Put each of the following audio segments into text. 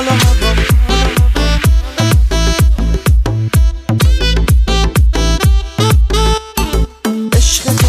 حال و هوام عشق تو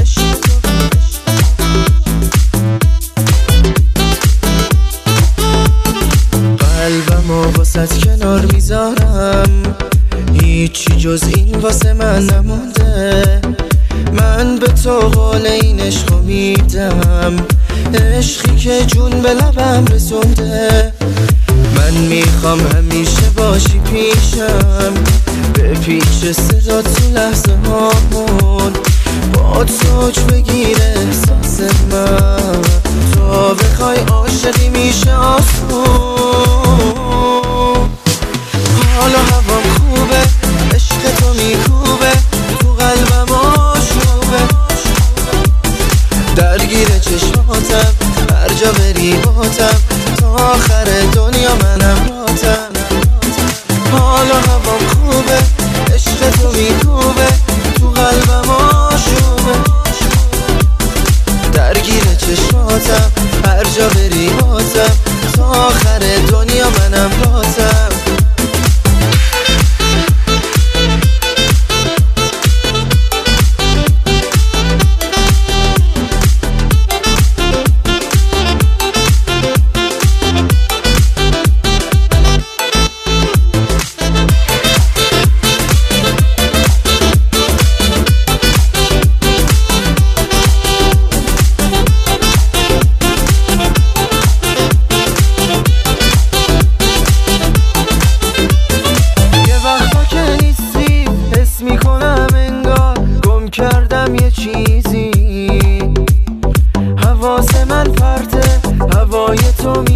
قلبمو واسه کنار میذارم، هیچی جز این واسه من نمونده. من به تو قول این عشقو میدم، عشقی که جون به لبم رسونده. من میخوام همیشه باشی پیشم، به پیش صدا تو لحظه هامون با توج بگیره احساس من. تو بخوای عاشقی میشه آسون. حال و هوام خوبه، عشق تو میکوبه تو قلبم آشوبه. درگیر چشماتم هر جا بری باتم، تا آخر دنیا منم باتم. حال و هوام خوبه، عشق تو میکوبه تو قلبم آشوبه. درگیر چشماتم هر جا بری باتم، تا آخر دنیا منم باتم. کردم یه چیزی، حواس من پرته هوای تو